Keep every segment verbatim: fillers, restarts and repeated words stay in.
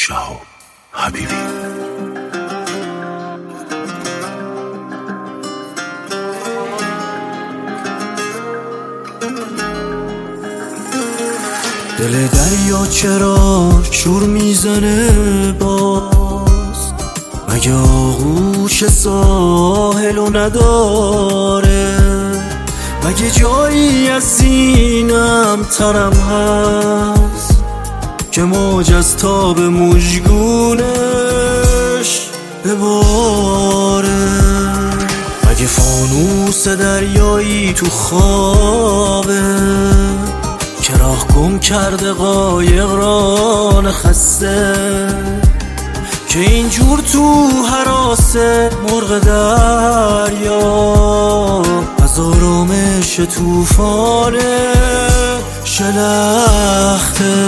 شهاب حبیبی. دل دریا چرا شور میزنه باز؟ مگه آغوش ساحلو نداره؟ مگه جایی از سینم ترم هست که موج از تاب مژگونش بباره؟ مگه فانوس دریایی تو خوابه که راه گم کرده قایق را نخسته، که اینجور تو هراس مرغ دریا از آرامش طوفان شلخته؟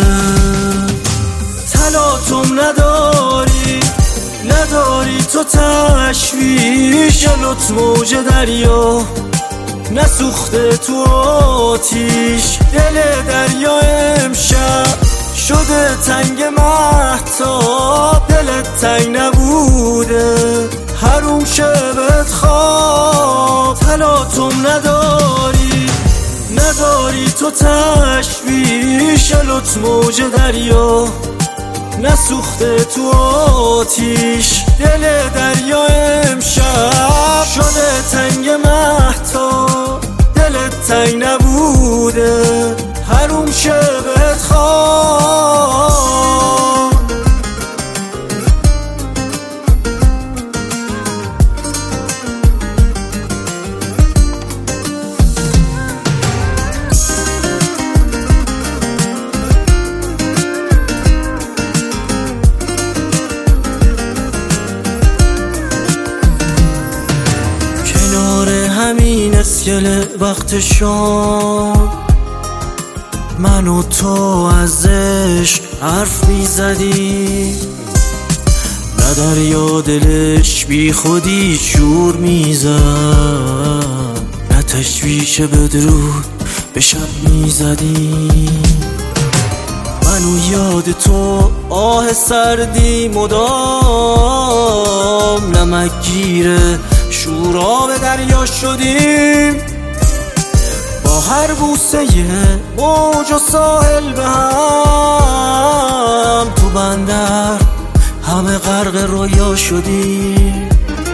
تلاطم نداری نداری تو تشویش لطف موج دریا نسوخته تو آتیش. دل دریا امشب شده تنگ مهتاب، دلت تنگ نبوده حروم شبت خواب. تلاطم نداری نداری تو تشویش لطف موج دریا نسوخته تو آتیش. دل دریا امشب شده تنگ مهتاب، دلت تنگ نبوده حروم شبت خواب. همین اسکله وقت شام من و تو ازش حرف میزدی، نه دریا دلش بی خودی شور میزد، نه تشویش بدرود به شب میزدی. من و یاد تو آه سردی مدام نمک گیره شوراب دریا شدیم، با هر بوسه موج و ساحل به هم تو بندر همه غرق رویا شدیم.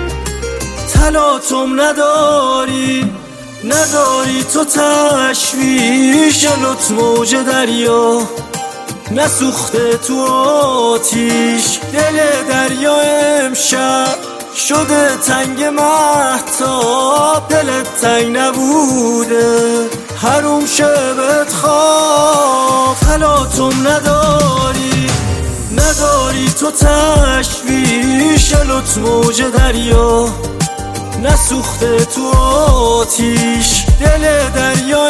تلاطم نداری نداری تو تشویش لطف موج دریا نسوخته تو آتیش. دل دریا امشب شده تنگ مهتاب، دلت تنگ نبوده حروم شبت خواب. تلاطم نداری نداری تو تشویش لطف موج دریا نسوخته تو آتیش. دل دریا